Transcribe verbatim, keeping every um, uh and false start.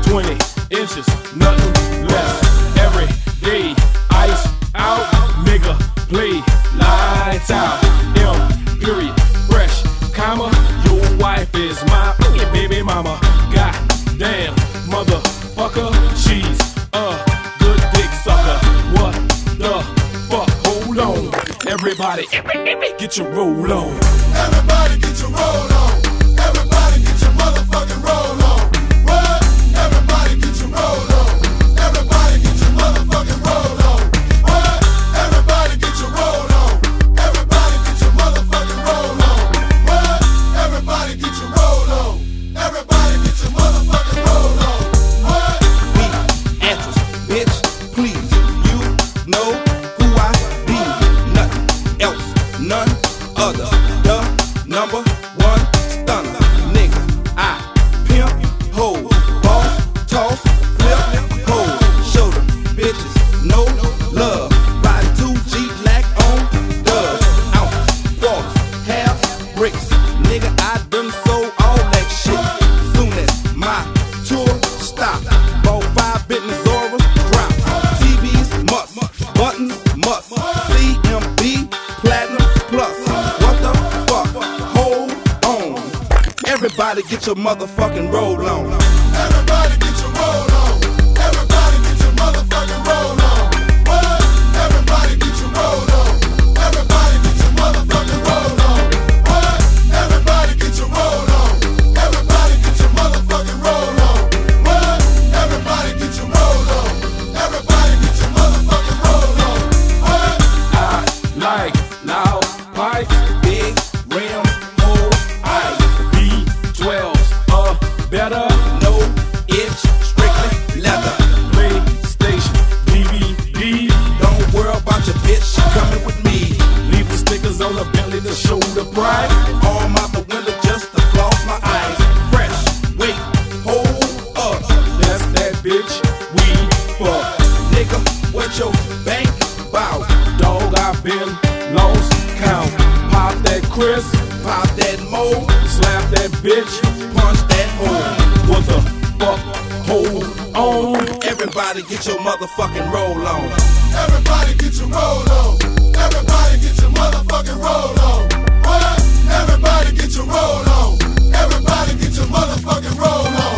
twenty inches, nothing less. Every day, ice out, nigga, play lights out. M, period, fresh, comma, your wife is my baby mama. God damn, motherfucker, she's a good dick sucker. What the fuck? Hold on, everybody, get your roll on. Everybody get your roll on. Everybody get your motherfucking roll on. What? Everybody get your roll on. Everybody get your motherfucking roll on. What? Everybody get your roll on. Everybody get your motherfucking roll on. What? Everybody get your roll on. Everybody get your motherfucking roll on. What? Me, actress, bitch, please. You know who I be. Nothing else, none other. The number one stunner. Nigga, I pimp, hoe, boss, toss, flip, hoe. Show them bitches no love. Ride two G lack on dubs. Ounces, quarters, halves, bricks. Nigga, I done sold all that shit. Soon as my tour stop, bought five business auras, drops. T Vs must, buttons must. C M B, platinum plus. What the fuck? Hold on. Everybody get your motherfucking roll on. Everybody get your roll on. Everybody get your motherfucking roll on. What? Everybody get your roll on. Everybody get your motherfucking roll on. What? Everybody get your roll on. Everybody get your motherfucking roll on. What? Everybody get your roll on. Everybody get your motherfucking roll on. What? I like loud pipes, Big rims, whole ice. B twelves, uh, better. No itch, strictly leather. PlayStation, D V D. Don't worry about your bitch, she coming with me. Leave the stickers on the belly to show the pride. Arm out the window just to floss my eyes. Fresh, wait, hold up. That's that bitch we fuck. Nigga, what your bank bout? Dog, I've been lost count. Pop that Chris, Pop that mo, slap that bitch. punch that hole. What the fuck? Hold on. Everybody get your motherfucking roll on. Everybody get your roll on. Everybody get your motherfucking roll on. What? Everybody get your roll on. Everybody get your motherfucking roll on.